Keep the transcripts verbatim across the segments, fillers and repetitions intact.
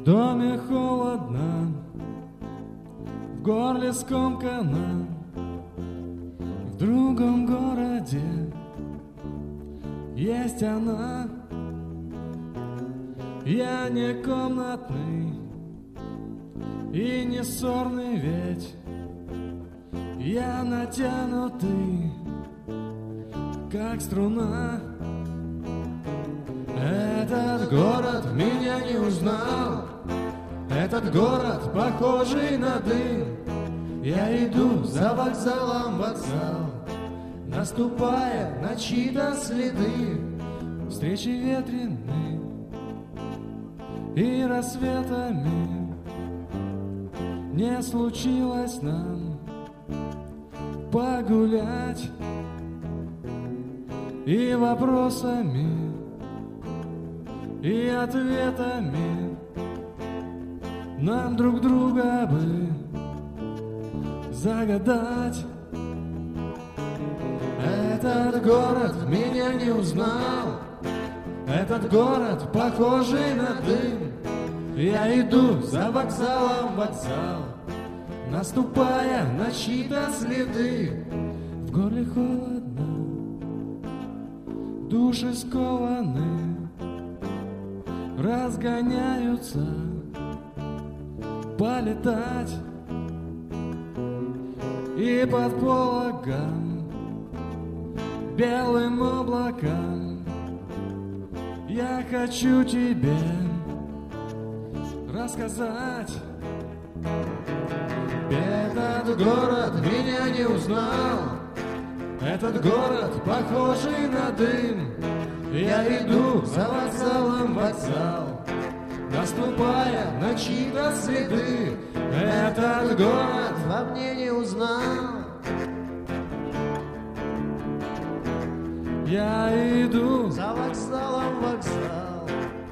доме холодно, в горле скомкано, в другом городе есть она. Я не комнатный и не сорный, ведь я натянутый, как струна. Этот город меня не узнал, этот город похожий на дым. Я иду за вокзалом вокзал, наступая на чьи-то следы. Встречи ветрены и рассветами не случилось нам погулять, и вопросами, и ответами нам друг друга бы загадать. Этот город меня не узнал, этот город похожий на дым. Я иду за вокзалом вокзал, наступая на чьи-то следы. В горле холодно, души скованы, разгоняются полетать. И под пологом белым облаком я хочу тебе рассказать. Этот город меня не узнал, этот город похожий на дым. Я иду за вокзалом вокзал, наступая на чьи-то следы. Этот город во мне не узнал. Я иду за вокзалом вокзал.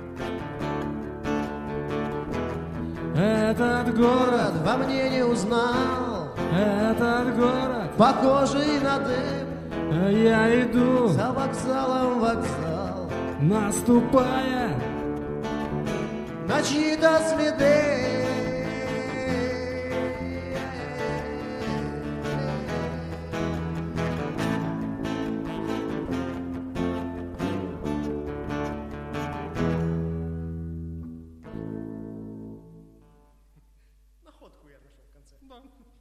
Этот город во мне не узнал, этот город похожий на дым. Я иду за вокзалом вокзал, наступая на чьи-то следы. Находку я нашел в конце. Да.